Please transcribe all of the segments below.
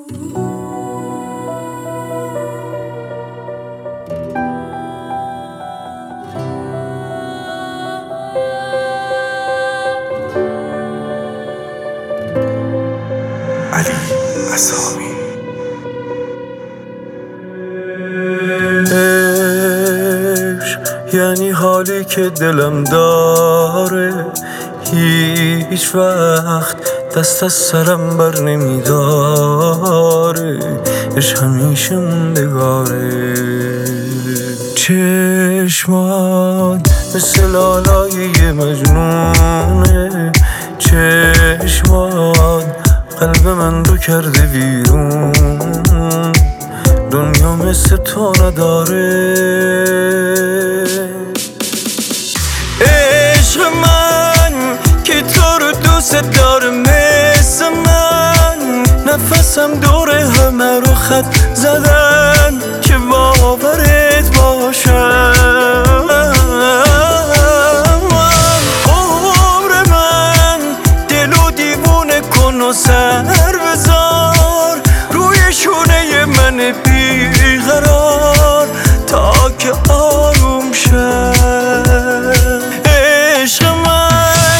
علی اصحابی. عشق یعنی حالی که دلم داره، هیچ وقت دست از سرم بر نمیداره. عشق همیشه موندگاره. چشمات مثل لالای یه مجنونه، چشمات قلب من رو کرده بیرون. دنیا مثل تو نداره. عشق من که تو رو دوست داره مثل من، نفسم دور همه رو خط زدن که باورت باشم. عمر من دلو دیوونه کن و سر بذار روی شونه من بیقرار تا که آروم شم. عشق من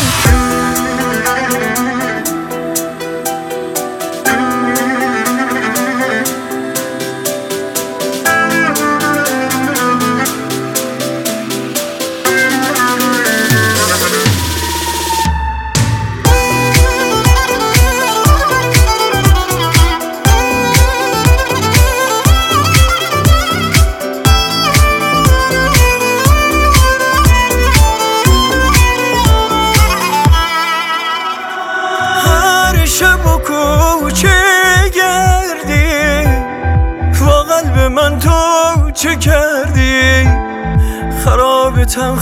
شب و کوچه گردی، با قلب من تو چه کردی؟ خرابتم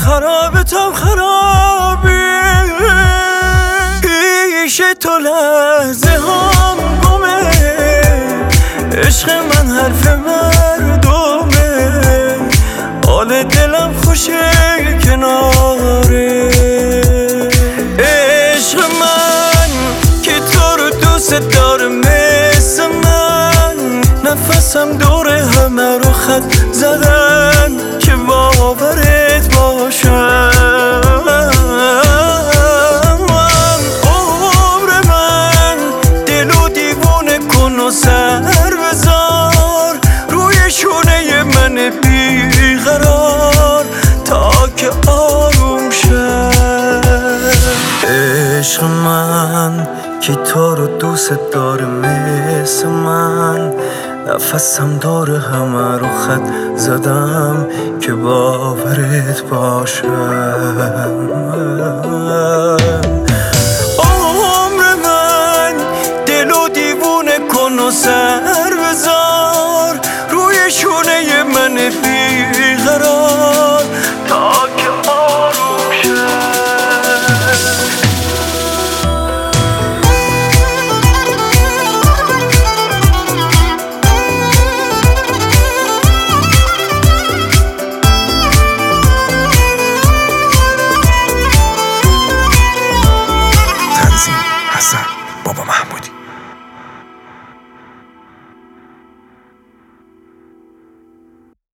خرابی. پیش تو لحظه هم گمه، عشق من حرف مردمه. حال دلم خوشه کناره. عشق من که تو رو دوست داره مثل من، نفسم دور همه رو خط زدن که باورت باشم. عمر من دلو دیوونه کن و سر بذار روی شونه من بیقرار تا که آروم شم. عشق من که تو رو دوست داره مثل من، نفسم دور همه رو خط زدم که باورت باشم.